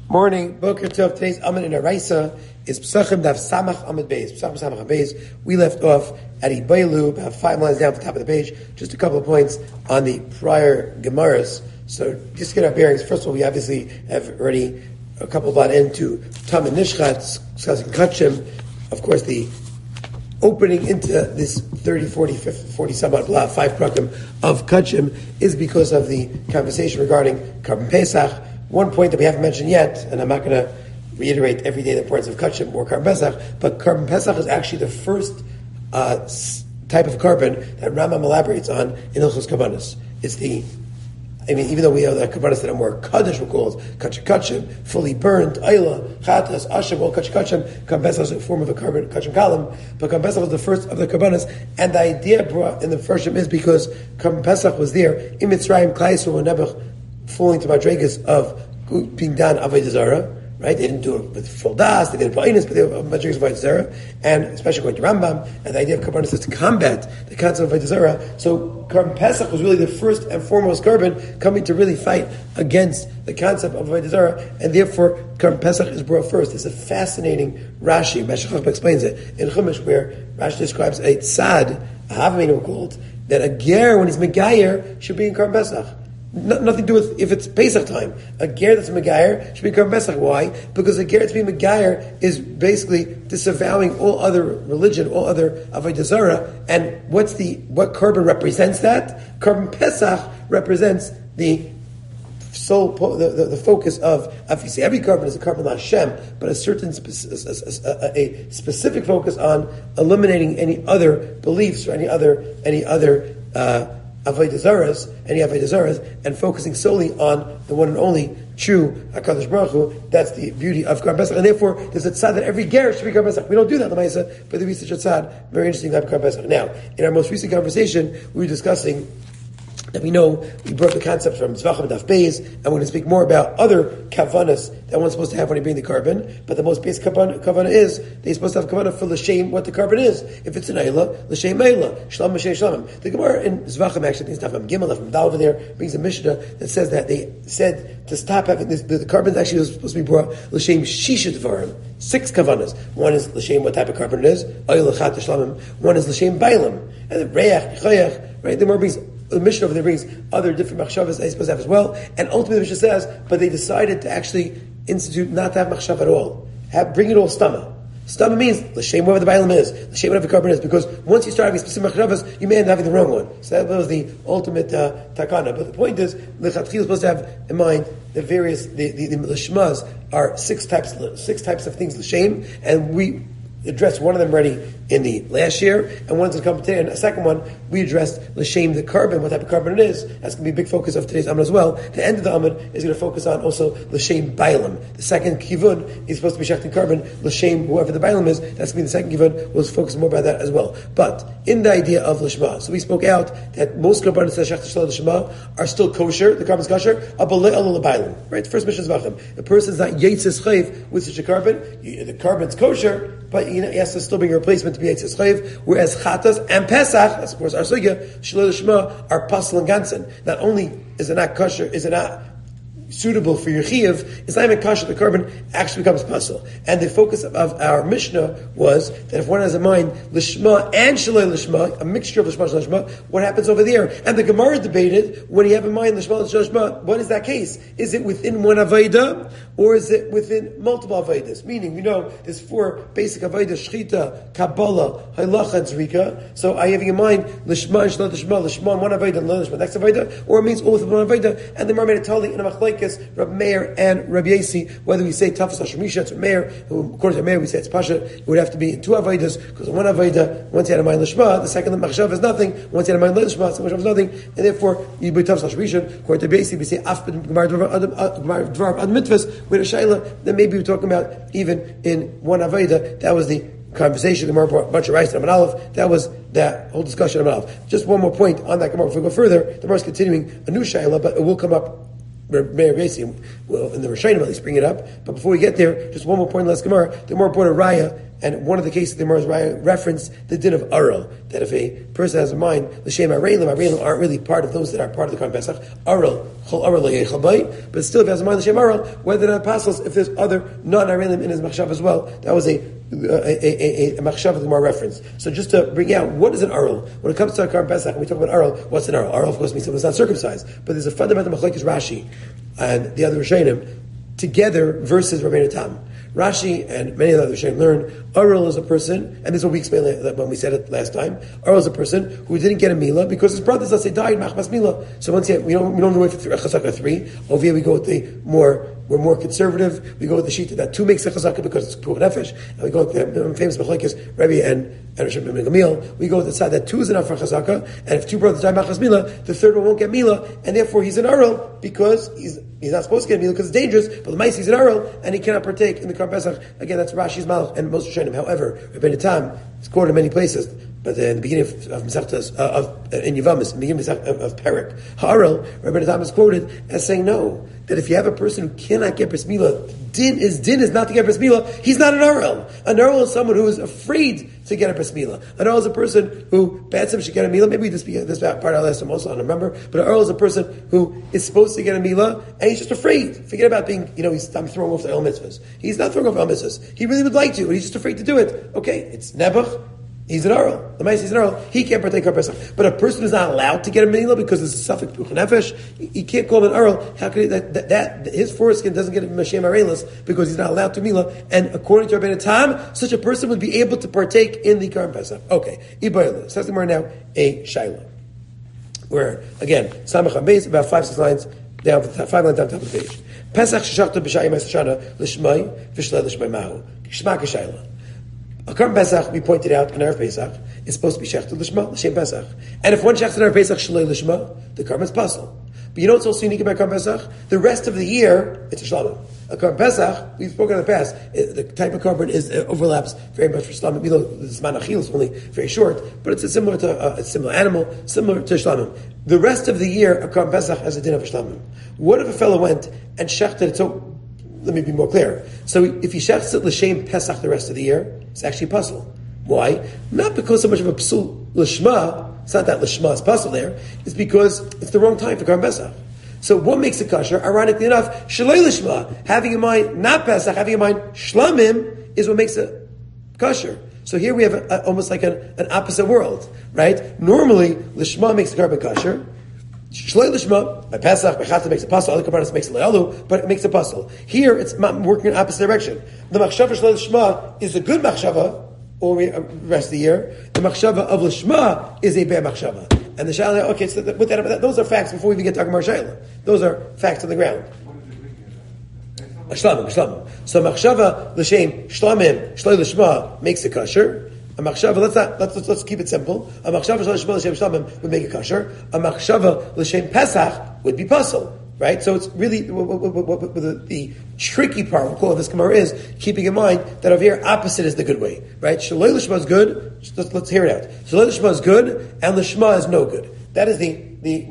Morning, Boker Tov. Today's Amud in Araisa is Pesachim Daf Samach Amud Beis. Pesachim Samach Amud Beis. We left off at Ibailu, about 5 lines down at the top of the page. Just a couple of points on the prior Gemaras. So just to get our bearings. First of all, we obviously have already a couple of into Tam and Nishchat, discussing Kachim. Of course, the opening into this 30, 40, 50, 40 somewhat blah, 5 prakim of Kachim is because of the conversation regarding Karban Pesach. One point that we haven't mentioned yet, and I'm not going to reiterate every day the importance of Kachim or Karban Pesach, but Karban Pesach is actually the first type of carbon that Rambam elaborates on in Hilchos Karbanos. It's even though we know that Karbanos that are more Kaddish, we're called Kachim, fully burned, Ayla, Chatas, Asham, all Kachim. Karban Pesach is a form of a carbon, Kachim Kalam, but Karban Pesach was the first of the Karbanos, and the idea brought in the first is because Karban Pesach was there, in Mitzrayim, Klai Yisrael, Nebuch, falling to madrigas of being done avodah zarah, right? They didn't do it with full das, they didn't put inus, but they were madrigas of avodah zarah, and especially according to Rambam, and the idea of karbanos is to combat the concept of avodah zarah. So Karban Pesach was really the first and foremost carbon coming to really fight against the concept of avodah zarah, and therefore Karban Pesach is brought first. It's a fascinating Rashi. Meshech Chochmah explains it in Chumash, where Rashi describes a tzad, a havaminu called, that a ger when he's megayer should be in Karban Pesach. Nothing to do with if it's Pesach time. A ger that's a megayer should be Karban Pesach. Why? Because a ger to be megayer is basically disavowing all other religion, all other avodah zarah. And what carbon represents that? Karban Pesach represents the sole, the focus of obviously every carbon is a carbon Hashem, but a certain a specific focus on eliminating any other beliefs or any other avodah zarahs, and focusing solely on the one and only true HaKadosh Baruch Hu. That's the beauty of Karban Pesach, and therefore there's a tzad that every ger should be Karban Pesach. We don't do that, Lamaisa, but there is such a tzad. Very interesting to have Karban Pesach. Now, in our most recent conversation, we were discussing that we brought the concepts from Zvachim Daf Beis, and we're going to speak more about other kavanas that one's supposed to have when you bring the carbon. But the most basic kavana is they're supposed to have kavana for l'shem what the carbon is. If it's an ayla, l'shem ayla, shlam l'shem shlamim. The Gemara in Zvachim actually thinks Daf Gimel from Dal over there brings a Mishnah that says that they said to stop having this. The carbon actually was supposed to be brought l'shem shisha dvarim, 6 kavanas. One is l'shem what type of carbon it is, ayla chat shlamim. One is l'shem bailam, and the reach chayach. Right, the Gemara brings. The Mishnah over there brings other different machshavas they're supposed to have as well, and ultimately the Mishnah says, but they decided to actually institute not to have machshav at all. Bring it all stama. Stama means l'shem whatever the bailam is, l'shem whatever the carbon is, because once you start having specific machshavas, you may end up having the wrong one. So that was the ultimate takana. But the point is, l'chatchil is supposed to have in mind the various the lishmas are 6 types of things l'shem, and we addressed one of them already in the last year, and one's going to come today. And a second one, we addressed l'shem the carbon, what type of carbon it is. That's going to be a big focus of today's Amud as well. The end of the Amud is going to focus on also l'shem bailam. The second kivun is supposed to be shechting carbon, l'shem whoever the bailam is. That's going to be the second kivun. We'll focus more about that as well. But in the idea of l'shma, so we spoke out that most carbonates that shechting l'shma are still kosher. The carbon's kosher. Right? The first mission is vachim. The person's not yitzis chayv with such a carbon. The carbon's kosher, but he has to still bring a replacement to be Yitzis Chayv, whereas Chatas and Pesach, that's of course our sugya, Shalom Shema, are Pasal and Gansen. Not only is it not kosher, is it not suitable for your chiyuv, it's not even kosher, the carbon actually becomes pasul. And the focus of our Mishnah was that if one has in mind lishma and shaloi lishma, a mixture of lishma and lishma, what happens over there? And the Gemara debated, when you have in mind lishma and lishma, what is that case? Is it within one avayda, or is it within multiple avaydas? Meaning, there's 4 basic avaydas, shchita, kabbalah, halacha, and zrika. So I have in mind lishma and shaloi lishma and one avayda and lishma next avayda, or it means all within one avayda, and the Gemara made a totally in a machlek Rab Meir and Rabbi Yasi, whether we say Tafas Hashamisha, it's Meir, according to Meir we say it's Pasha, it would have to be in 2 Avaidas, because in one Avaida, once you had a mind Lishma, the second Machshav is nothing, once you had a mind Lishma, the Machshav is nothing, and therefore, you be Tafas Hashamisha, according to Rabbi Yasi, we say Afbid Dvar Ad Mitvas, with a Shaila, then maybe we're talking about even in one Avaida, that was the conversation. The Gemara brought a bunch of rice and Aleph. That was that whole discussion of Aleph. Just one more point on that Gemara. If we go further, the Gemara is continuing a new Shaila, but it will come up Meir Basi, well, in the Rishonim at least bring it up. But before we get there, just one more point in Last Gemara. The more important raya, and one of the cases the Gemara's raya referenced the din of Aral, that if a person has a mind, l'shem areilim aren't really part of those that are part of the Korban Pesach. Aral, chol Aral le'yechal bay, but still if he has a mind l'shem Aral, whether or not apostles, if there's other non-areilim in his machshav as well, that was a machshav the Gemara reference. So just to bring out, what is an Aral? When it comes to a Korban Pesach, when we talk about Aral, what's an Aral? Aral, of course, means someone who's not circumcised. But there's a fundamental machlokes Rashi and the other Rishonim together versus Rabbeinu Tam. Rashi and many of the other Rishonim learn Aral is a person, and this is what we explained when we said it last time. Aral is a person who didn't get a milah because his brothers, let's say, died machmas milah. So once we don't wait for chazaka 3. Over here we go with we're more conservative. We go with the sheet that 2 makes a chazaka because it's pur nefesh, and we go with the famous machlokes Rebbe and Rosh ben Gamliel. We go with the side that 2 is enough for chazaka, and if 2 brothers die machmas milah, the third one won't get milah, and therefore he's an Aral because he's not supposed to get a milah because it's dangerous. But the mice he's an Aral and he cannot partake in the Korban Pesach. Again, that's Rashi's malach and most Rishonim. However, Rabbeinu Tam is quoted in many places, but in the beginning of Masechtas in Yevamis, in the beginning of Perek, Ha'aral, Rabbeinu Tam is quoted as saying no, that if you have a person who cannot get bris milah, din is not to get bris milah, he's not an Aral. An Aral is someone who is afraid to get a bris milah. An Aral is a person who Batsim should get a milah. Maybe this part I'll ask him also, I don't remember. But an Aral is a person who is supposed to get a milah and he's just afraid. Forget about being, I'm throwing off the el mitzvahs. He's not throwing off el mitzvahs. He really would like to, but he's just afraid to do it. Okay, it's Nebuch. He's an Aral. The Ma'aseh is an Aral. He can't partake of Pesach. But a person is not allowed to get a milah because it's a suffix pur nefesh. He can't call him an Aral. How can he, that his foreskin doesn't get him Mashem Arelis because he's not allowed to milah? And according to Rabbeinu Tam, such a person would be able to partake in the Korban Pesach. Okay, Ibayla. So we're now a Shaila. Where again, Samach Beis, about 5-6 lines down, 5 lines down top of the page. Pesach sheshachta b'shayim esashana l'shmai v'shlei l'shmai mahu shma k'shayla. A Korban Pesach, we pointed out in Erev Pesach, is supposed to be shechted l'shma, l'shem Pesach. And if one shechted in Erev Pesach shlei l'shma, the Korban is pasul. But you know what's also unique about Korban Pesach? The rest of the year, it's a shlamim. A Korban Pesach, we've spoken in the past, the type of Korban overlaps very much for shlamim. You know, the Zman Achil is only very short, but it's similar to a similar animal, similar to shlamim. The rest of the year, a Korban Pesach has a din of a shlamim. What if a fellow went and shechted it? So, let me be more clear. So if he shechts it l'shem Pesach the rest of the year, it's actually puzzle. Why? Not because so much of a psul l'shma. It's not that l'shma is puzzle there. It's because it's the wrong time for Korban Pesach. So what makes it kosher? Ironically enough, shalei l'shma, having in mind not Pesach, having in mind shlamim, is what makes it kosher. So here we have almost like an opposite world, right? Normally l'shma makes the Korban kosher. Shlei l'shma, by Pesach, by Chata makes a puzzle, other Korbanos makes a le'alu, but it makes a puzzle. Here, it's working in the opposite direction. The machshava shlei l'shma is a good machshava, all the rest of the year. The machshava of l'shma is a bad machshava. And the shayla, okay, so with that, those are facts before we even get to Gemara shayla. Those are facts on the ground. Shlamim. So machshava l'shem shlamim shlei l'shma makes it kosher. A machshava, let's keep it simple. A machshava l'shem shlamim would make it kosher. A machshava l'shem Pesach would be puzzle, right? So it's really the tricky part. We'll call it this Gemara is keeping in mind that over here opposite is the good way, right? Shalei l'shma is good. Let's hear it out. Shalei l'shma is good, and l'shma is no good. That is the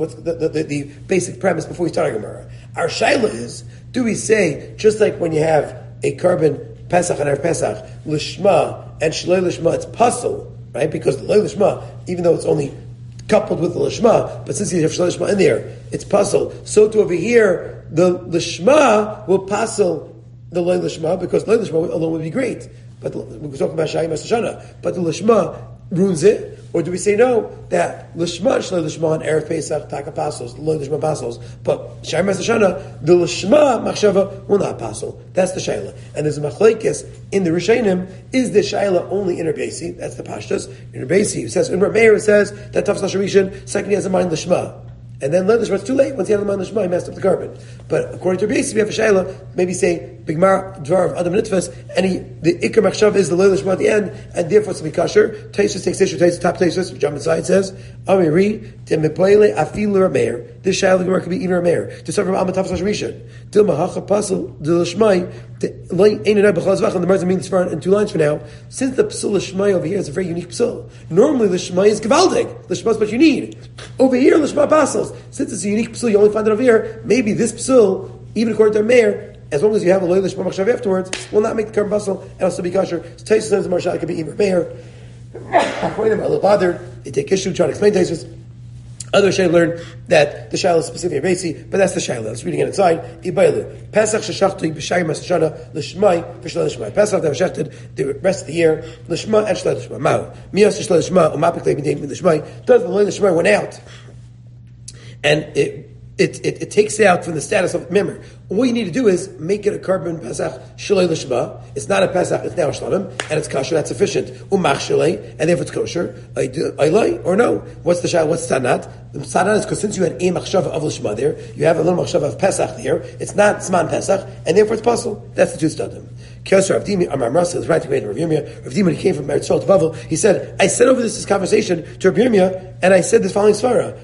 basic premise before we start our Gemara. Our shaila is: do we say just like when you have a Korban Pesach and Erev Pesach l'shma and shalei l'shma, it's puzzle, right? Because the l'shma, even though it's only coupled with the lishma, but since you have shalei l'shma in there, it's puzzle. So to over here, the lishma will puzzle the lei lishma because lei lishma alone would be great. But we're talking about shayim esashana. But the lishma ruins it. Or do we say no, that lishma, shalei lishma, and Erev Pesach, taka pasos, lei lishma pasos, but shayim esashana, the lishma machshava will not passel. That's the shayla. And there's a machlekes in the Rishonim, is the shayla only in Rebbeisi? That's the pashtas. In Rebbeisi, it says, in Rameir, it says, that tafsal sharishin, second he has in mind lishma. And then let it's too late. Once he had the mind l'shma, he messed up the Korban. But according to Rebbeisi, we have a shayla, maybe say bigmar dvar of adam nitfas, and the ikar machshav is the lei l'shma at the end, and therefore it's to be kosher. Taisus takes issue. Taisus top Taisus, jump inside says, Amiri temipoile afilu rameir. This shayla gemara could be even rameir. To suffer from amataf rishon. Dil mahacha pasel dil l'shmai the Gemara means in 2 lines for now. Since the psul l'shmai over here is a very unique psul. Normally the shmai is gevaldig. The shmai is what you need. Over here the shmai pasals. Since it's a unique psul, you only find it over here. Maybe this psul, even according to our mayor, as long as you have a loy l'shmai machshav afterwards, will not make the carbon pasal and also be kosher. So Taisus says the marshal could be even mayor. I'm a little bothered. They take issue, try to explain Taisus. Others should learn that the shaila is specific Reisi, but that's the shaila. Let's reading it inside. Ibailu. Pesach sheshachtu b'shayim masashana l'shmai v'shlei l'shmai. Pesach they have shechted the rest of the year l'shmai and shlei l'shmai. Mao. Miyas shlei l'shmai umapik le'bidei l'shmai. Does the l'shmai went out, and it takes it out from the status of member. All you need to do is make it a carbon Pesach Shalei L'Shma. It's not a Pesach, it's now a Shlamim, and it's kosher, that's sufficient. Umach Shalei, and therefore it's kosher. I lie, or no? What's the Shal? What's Tanat? The Tanat is because since you had a Machshava of L'Shma there, you have a little Machshava of Pesach there, it's not Zman Pesach, and therefore it's possible. That's the two Stadim. Kyosar Avdimi, Amar Marsa is right to Rav Yirmiyah. Rav Yirmiyah, when he came from Eretz Yisrael to Bavel, he said, I said over this conversation to Rav Yirmiyah, and I said this following svara: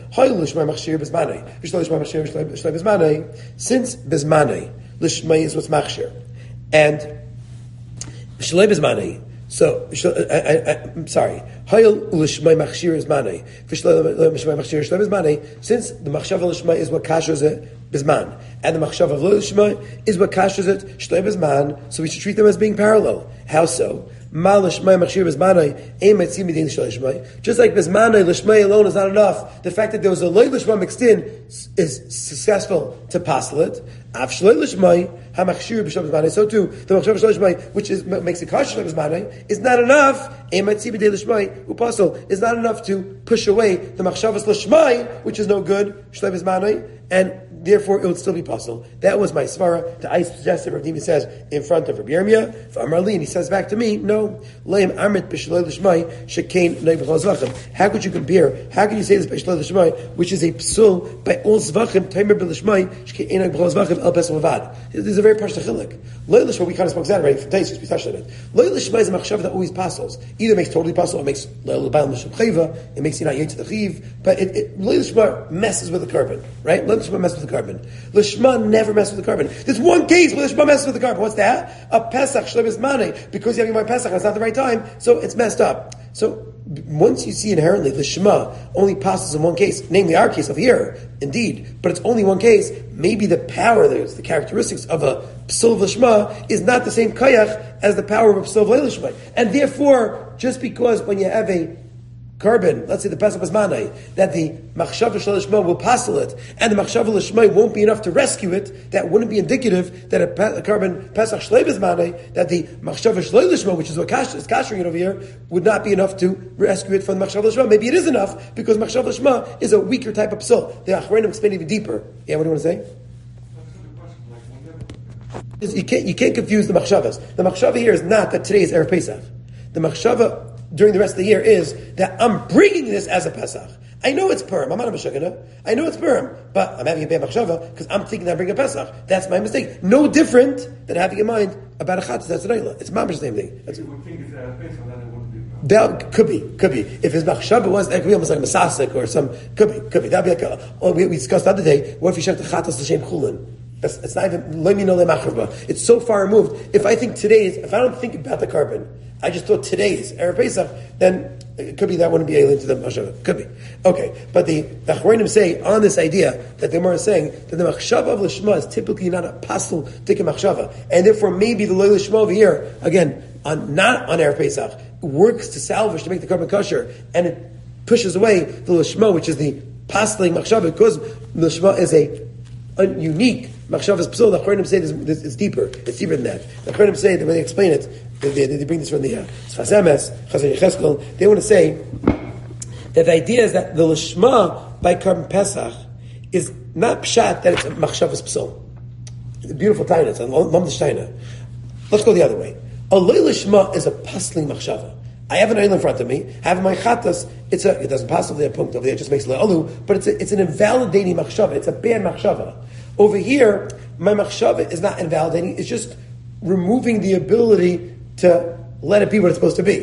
since Bismanei, Lishmai is what's machshir, and Shalei Bismanei. So I'm sorry. Hayil Lishmai machshir is manei. Vishlei machshir Shalei Bismanei. Since the machshav Lishmai is what kashers it Bisman, and the machshav of Lishmai is what kashers it Shalei Bisman. So we should treat them as being parallel. How so? Just like Bismanai Lishmai alone is not enough. The fact that there was a loy Lishma mixed in is successful to passel it. So too, the machshav Lishmai, which makes it kosher Bismanai, is not enough. Is not enough to push away the machshavas Lishmai, which is no good, and therefore it would still be possible. That was my svara. The I suggested, Rav Dimi says, in front of Rabbi Yirmiyah, and he says back to me, no. How could you compare? How can you say this b'shalei l'shmai, which is a psul by all zvachim, taimer b'lishmai, shkein b'chol zvachim el pesach levad? This is a very pashta chiluk. Loy l'shmai, we kind of spoke that already from Taisus, we touched on it. Loy l'shmai is a machshav that always passes. Either makes totally pasul, or makes l'bayil l'shem chayva, it makes you not yet to the chiv, but loy l'shmai messes with the carbon, right? Loy l'shmai messes with the carbon. Lishma never messes with the carbon. There's one case where Lishma messes with the carbon. What's that? A Pesach Shlevis Mane. Because you're having my Pesach, it's not the right time, so it's messed up. So once you see inherently the Shema only passes in one case, namely our case of here, indeed, but it's only one case, maybe the power, the characteristics of a Psul Lishma is not the same Kayach as the power of a Psul Lishma. And therefore, just because when you have a carbon, let's say the Pesach Bismanai, that the Machshav Lishma will passel it, and the Machshav Lishma won't be enough to rescue it, that wouldn't be indicative that a carbon Pesach Shlei Bismanai, that the Machshav Lishma, which is what is kashering it over here, would not be enough to rescue it from the Machshav Lishma. Maybe it is enough, because Machshav Lishma is a weaker type of psul. The Achronim explain even deeper. Yeah, what do you want to say? You can't confuse the Machshavas. The Machshava here is not that today is Erev Pesach. The Machshava during the rest of the year is that I'm bringing this as a Pesach. I know it's Purim. I'm not a Meshagana. I know it's Purim, but I'm having a bad Machshava because I'm thinking that I'm bringing a Pesach. That's my mistake. No different than having in mind about a Chatzis. That's an Eilah. It's Mamash the same thing. That could be. If his Machshava was, it could be almost like a Masasik or some, could be. That'd be like we discussed the other day, what if you check the Chatzis L'Shem Chulin? It's not even, let me know the Machraba. It's so far removed. If I don't think about the carbon, I just thought today's Erev Pesach, then it could be that wouldn't be alien to the Machshava. Could be. Okay. But the Achronim say on this idea that the Gemara is saying that the Machshava of Lishma is typically not a pastel Dikkim Machshava. And therefore maybe the Loy Lishma over here, again, not on Erev Pesach, works to salvage, to make the carbon kosher, and it pushes away the Lishma, which is the pasteling Machshava, because the Lishma is a unique Machshava's psul. The Achronim say this is deeper. It's deeper than that. The Achronim say that when they explain it, they bring this from the Sfas Emes, Chazon Yecheskel. They want to say that the idea is that the Lishma by Carbon Pesach is not pshat that it's a Machshava's psul. It's a beautiful taina. It's a Mamdish taina. Let's go the other way. A Loy Lishma is a pasling Machshava. I have an oil in front of me. I have my chatas. It doesn't pass over there. Punkt over there. It just makes le'alu. But it's an invalidating machshava. It's a bad machshava. Over here, my machshava is not invalidating. It's just removing the ability to let it be what it's supposed to be.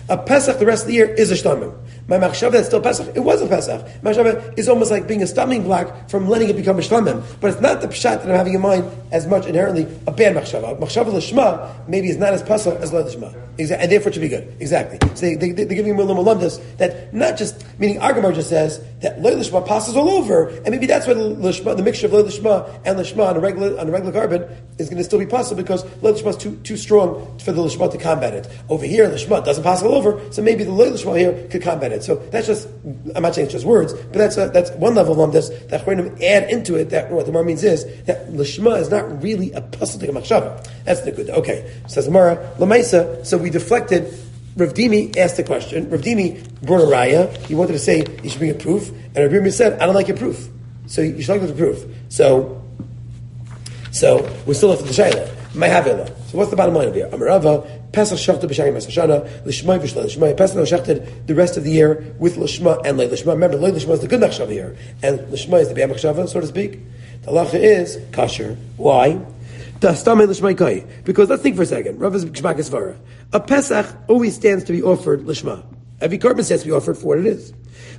A Pesach the rest of the year is a shlamim. My machshava that's still Pesach, it was a Pesach. Machshava is almost like being a stumbling block from letting it become a shlamim. But it's not the pshat that I'm having in mind as much inherently a bad machshava. Machshava l'shma maybe is not as Pesach as l'shma. And therefore it should be good. Exactly. So they're giving me a little malumdas that not just, meaning our Gemara just says that loy l'shma passes all over, and maybe that's why the mixture of loy l'shma and l'shma on a regular carbon is going to still be possible because loy l'shma is too strong for the l'shma to combat it. Over here, l'shma doesn't pass all over, so maybe the loy l'shma here could combat it. So that's just, I'm not saying it's just words, but that's one level of lumdas that Chachamim add into it. That what the Gemara means is that l'shma is not really a pasuk machshava. That's the good. Okay, says the Gemara l'maisa. So we deflected. Rav Dimi asked the question. Rav Dimi brought a raya. He wanted to say you should bring a proof, and Rav Dimi said, "I don't like your proof." So you should like the proof. So we're still left with the shayla. Ma'havela. So what's the bottom line of here? Amarava Pesach shachted b'shayim masashana l'shmai v'shlei l'shmai. Pesach shachted the rest of the year with l'shma and lei l'shma. Remember, lei l'shma is the good machshava here, and l'shma is the bad machshava, so to speak. The halacha is kasher. Why? Because let's think for a second. Rav is Geshmak Svara. A Pesach always stands to be offered l'shma. Every carbon stands to be offered for what it is.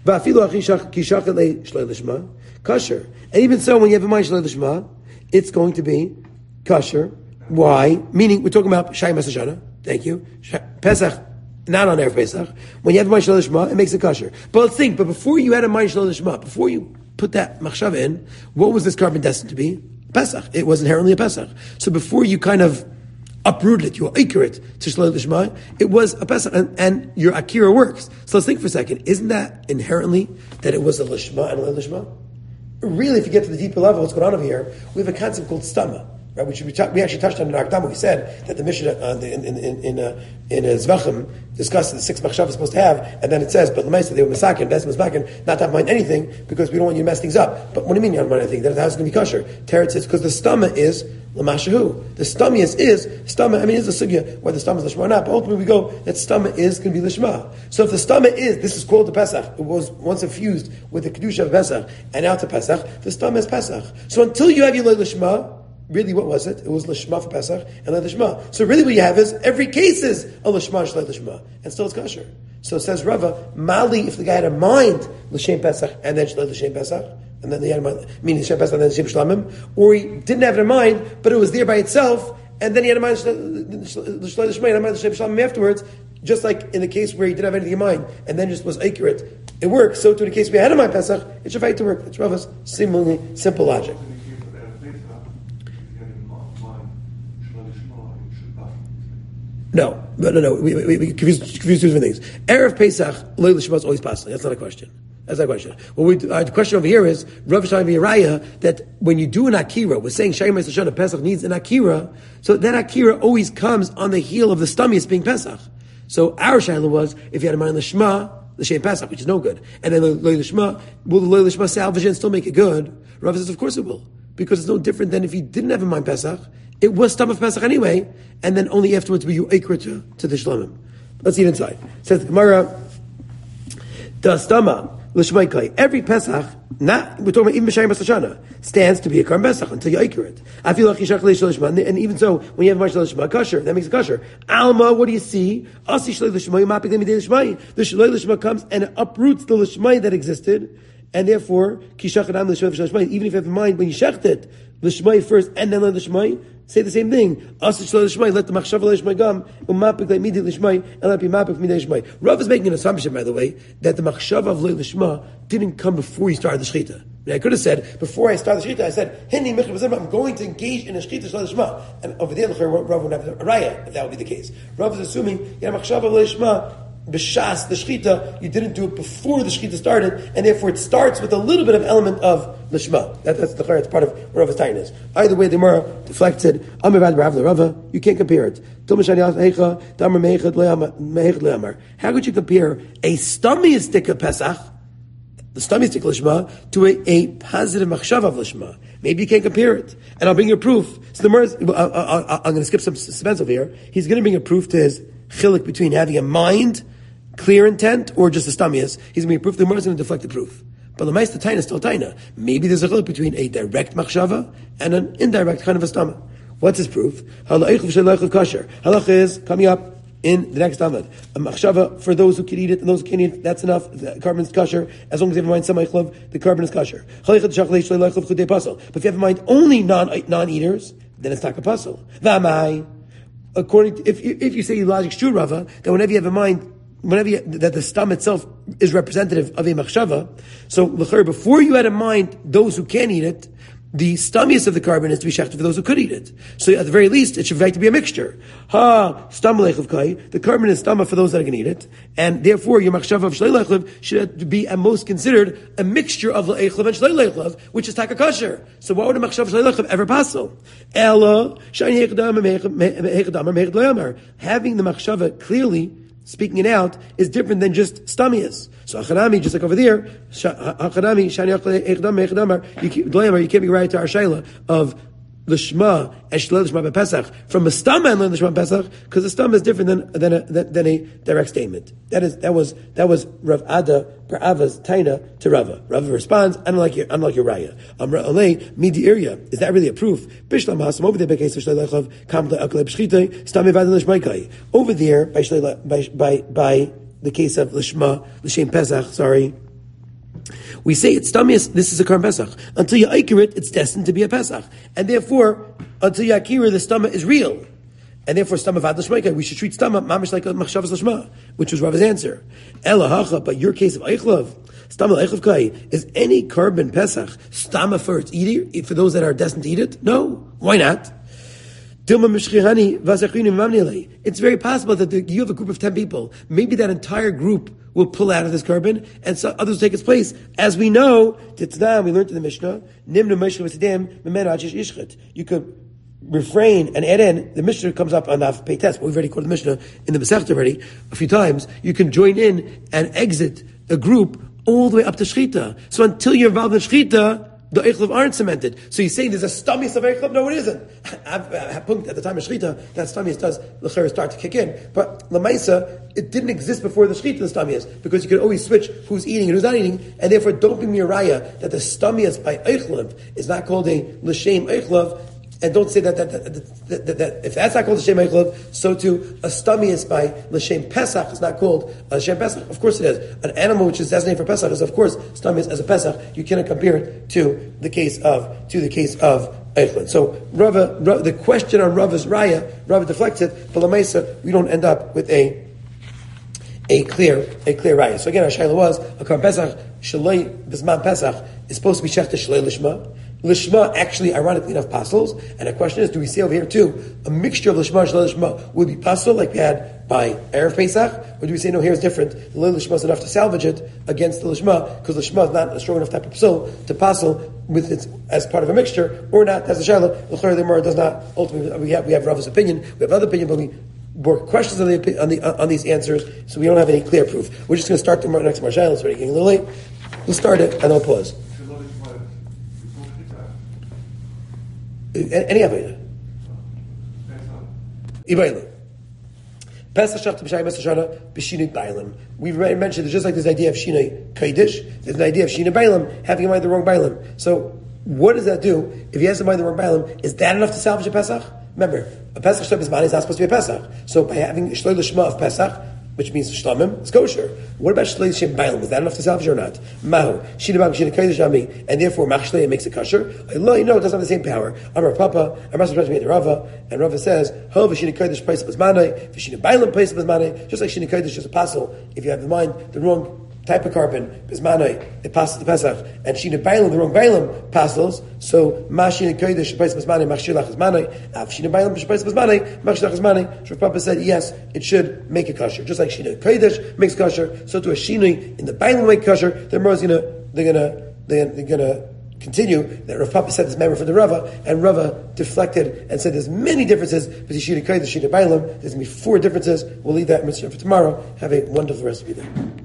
Kasher. And even so, when you have a mind shlei l'shma, it's going to be kasher. Why? Meaning, we're talking about Shai Masashana. Thank you. Pesach, not on Erev Pesach. When you have a mind shlei l'shma, it makes it kasher. But let's think, but before you had a mind shlei l'shma, before you put that machshava in, what was this carbon destined to be? Pesach. It was inherently a Pesach. So before you kind of uprooted it, you anchor it to Shlei L'Shma, it was a Pesach, and your Akira works. So let's think for a second. Isn't that inherently that it was a L'Shma and a L'Shma? Really, if you get to the deeper level, what's going on over here, we have a concept called Stama, right? Which we actually touched on in our Akdama. We said that the Mishnah in Zvachim discussed the 6 machshavas supposed to have, and then it says, but l'maisa they were misakin, that's misakin, not to have mind anything because we don't want you to mess things up. But what do you mean you don't mind anything? Then the house is going to be kosher. Teretz says because the stama is l'mashahu. The stamius is stama. I mean, it's a sugya whether stama is l'shma or not. But ultimately we go that stama is going to be l'shma. So if the stama is, this is called the Pesach. It was once infused with the kedusha of Pesach, and now it's a Pesach. The stama is Pesach. So until you have your l'shma. Really, what was it? It was l'shma for Pesach and l'shma. So really, what you have is every case is a l'shma and l'shma, and still it's kosher. So it says Rava Mali if the guy had a mind l'shem Pesach and then l'shem Pesach, and then he had a mind meaning l'shem Pesach and then l'shem shlamim, or he didn't have it in mind, but it was there by itself, and then he had a mind l'shma and a mind l'shem shlamim afterwards. Just like in the case where he didn't have anything in mind and then just was accurate, it works. So to the case where he had a mind Pesach, it should fight to work. It's Rava's seemingly simple logic. No. We confuse two different things. Erev Pesach, Loi L'Shma is always possible. That's not a question. The question over here is, Rav Shai V'Yaraya, that when you do an Akira, we're saying Shai Ma'aseh Shana, Pesach needs an Akira, so that Akira always comes on the heel of the stomach being Pesach. So our Shaila was, if you had a mind L'Shma, the Shem Pesach, which is no good, and then Loi L'Shma, will the Loi L'Shma salvage and still make it good? Rav says, of course it will. Because it's no different than if he didn't have in mind Pesach, it was stam of Pesach anyway, and then only afterwards will you akra to the shlamim. Let's see it inside. It says the Gemara, the stama l'shmaikai. Every Pesach, not we're talking about even b'shayim b'sashana, stands to be a karm Pesach until you akra it. I feel like yishach leishal, and even so, when you have mashal l'shma kosher, that makes it kosher. Alma, what do you see? Asi shalei l'shmai, mapik lemidei l'shmai. The shalei l'shma comes and it uproots the l'shmai that existed, and therefore kishach adam l'shmai. Even if you have in mind when you shecht it, l'shmai first and then l'shmai. Say the same thing. Let the machshava l'shmai gam umapik le'midi l'shmai and let be mapik midei l'shmai. Rav is making an assumption, by the way, that the machshava of l'shma didn't come before you started the shechita. I could have said before I started the shechita, I said, I'm going to engage in a shechita l'shma, and over there Rav would have a raya if that would be the case. Rav is assuming machshava l'shma. B'shas, the shechita, you didn't do it before the shechita started, and therefore it starts with a little bit of element of l'shma. That's the clear. It's part of what Rava's time is. Either way, the Gemara deflected. Rava, you can't compare it. How could you compare a stomach Pesach, the stomach l'shma, to a positive machshava of l'shma? Maybe you can't compare it, and I'll bring you a proof. So the Gemara, I'm going to skip some suspense over here. He's going to bring a proof to his chilik between having a mind. Clear intent or just a stamias, he's going to proof. The Gemara is going to deflect the proof. But the Maisa Taina is still Taina. Maybe there's a chiluk between a direct machshava and an indirect kind of a stama. What's his proof? Halacha is coming up in the next Amud. A machshava for those who can eat it and those who can't eat it, that's enough. The carbon is kosher. As long as you have in mind some eichlav, the carbon is kosher. But if you have in mind only non-eaters, then it's not a puzzle. According to, if you say logic's true, Rava, that whenever you have in mind, that the stam itself is representative of a machshava, so l'chor, before you had in mind those who can eat it, the stammiest of the carbon is to be shechted for those who could eat it. So at the very least, it should to be a mixture. Stam leichav kai, the carbon is stamma for those that can eat it, and therefore your machshava of shlei leichav should be at most considered a mixture of leichav and shlei leichav, which is taka kosher. So why would a machshava of shlei leichav ever passel? Ella shani hechadam mehechad loyamar. Having the machshava clearly speaking it out is different than just stamias. So achanami, just like over there, achanami shani echdam echdamar, you can't be right to our shaila of l'shma and shlel l'shma b'Pesach from a stama and l'shma b'Pesach, because the stama is different than a direct statement. That was Rav Ada per Ava's taina to Rava. Rava responds, unlike your raya. Amra alei midi area. Is that really a proof? Bishlam hasam over there by case of shlei lechav kam to akalei b'shchitei stami vaden l'shmaikai. Over there by the case of l'shem Pesach. Sorry. We say it's stamias, this is a Karm Pesach. Until you akir it, it's destined to be a Pesach. And therefore, until you akir, the stama is real. And therefore, stama vad l'shmeika, we should treat stama mamish like a machshavas l'shma, which was Rava's answer. Ela hacha, but your case of eichlav, stama l'eichlav kai, is any carbon Pesach stama for its eater, for those that are destined to eat it? No. Why not? It's very possible that you have a group of 10 people. Maybe that entire group will pull out of this carbon, and so others will take its place. As we know, we learned in the Mishnah, you could refrain and add in, the Mishnah comes up on Daf Pei Tes, but we've already quoted the Mishnah in the Masechta already a few times. You can join in and exit a group all the way up to Shechita. So until you're involved in Shechita, the eichlav aren't cemented. So you're saying there's a stammis of eichlav? No, it isn't. At the time of shechita, that stammis does l'chayr start to kick in. But l'maisa, it didn't exist before the shechita, the stammis, because you could always switch who's eating and who's not eating, and therefore don't bring me a raya that the stammis by eichlav is not called a l'shem eichlav. And don't say that if that's not called L'Shem Eichlav, so too a stamius by L'Shem Pesach is not called L'Shem Pesach. Of course it is. An animal which is designated for Pesach is of course stamius as a Pesach. You cannot compare it to the case of Eichlav. So Rava, the question on Rava's raya, Rava deflects it, but Lamaisa, we don't end up with a clear raya. So again, our shaila was a Karm Pesach Shalei B'Zman Pesach is supposed to be Shechta Shalei Lishma. Lishma actually, ironically enough, pasels. And the question is, do we see over here too, a mixture of Lishma and Shalei Lishma would be pasel like we had by Erev Pesach? Or do we say, no, here is different, the Lishma is enough to salvage it against the Lishma, because Lishma is not a strong enough type of psul to pasel with it as part of a mixture, or not, as a shaila. L'chor the Gemara does not, ultimately, we have Rava's opinion, we have other opinion, but we work questions on these answers, so we don't have any clear proof. We're just going to start the next Marshal. It's already getting a little late. We'll start it, and I'll pause. Any Avodah. Ibayla. Pesach Shachta B'Shai Mesashana B'Shinei Bailam. We've already mentioned, just like this idea of Shinei Kodesh, there's an idea of Shinei Bailam, having in mind the wrong Bailam. So, what does that do? If he has in mind the wrong Bailam, is that enough to salvage a Pesach? Remember, a Pesach Shlem Bismani is not supposed to be a Pesach. So, by having Shloi L'Shma of Pesach, which means Shlamim, it's kosher. What about Shlei Shem Bailam? Is that enough to salvage or not? Mahu. Shina Bang, Shina Kodesh Ami, and therefore Mach Shlei makes it kosher. Allah, no, it doesn't have the same power. Amar Papa, Amar Master made the Rava, and Rava says, Ho v'Shina Kodesh Place Bismani, v'Shina Bailam Place Bismani, just like Shina Kodesh is a passel, if you have in mind the wrong type of carbon, Bismanai, it passes the Pesach, and Shina Bailam, the wrong Bailam, passes, so Ma Shina Kodesh Place Bismani, Mach Shilach Bismani, Av Shina Bailam Place Bismani, Mach Shilach Bismani. Rav Papa said, yes, it should make a kosher. Just like Shina Kodesh makes kosher, so to a Shina in the Bailam make kosher, they're gonna continue that Rav Papa said this memory for the Rava, and Rava deflected and said there's many differences between Shina Kodesh and Shina Bailam. There's going to be 4 differences. We'll leave that for tomorrow. Have a wonderful rest of your day.